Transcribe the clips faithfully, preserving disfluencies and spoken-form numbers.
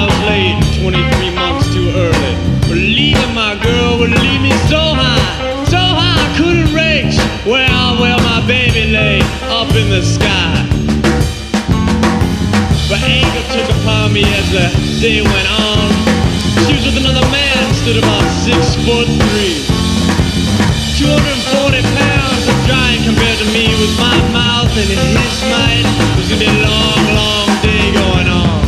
was late, twenty-three months too early. But leaving my girl would leave me so high, so high I couldn't reach where, where my baby lay up in the sky. But anger took upon me as the day went on. She was with another man, stood about six foot three. two hundred forty pounds of giant compared to me with my mouth and his might. It was gonna be a long, long day going on.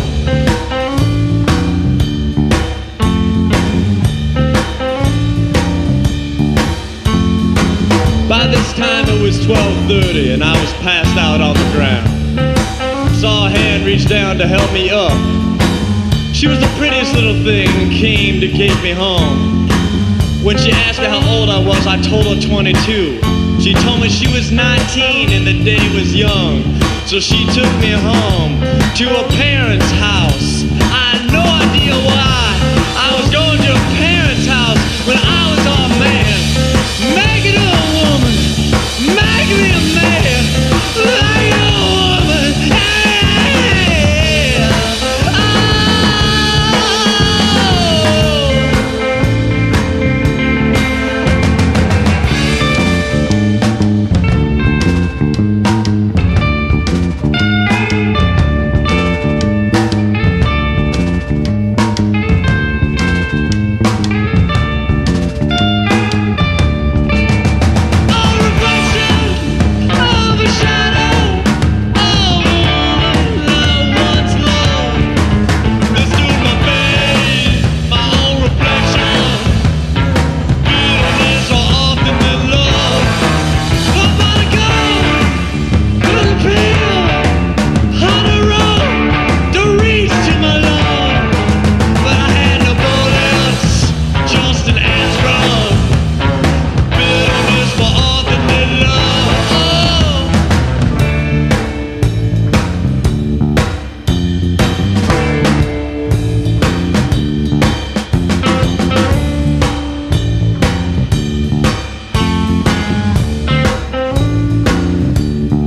By this time it was twelve thirty and I was passed out on the ground. Saw a hand reach down to help me up. She was the prettiest little thing and came to take me home. When she asked me how old I was, I told her twenty-two. She told me she was nineteen and the day was young. So she took me home to her parents' house. I had no idea why I was going to her parents' house when I was all man. Make it a woman, make me a man, make it a woman, yeah.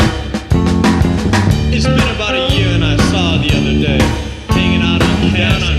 It's been about a year and I saw her the other day, hanging out on campus.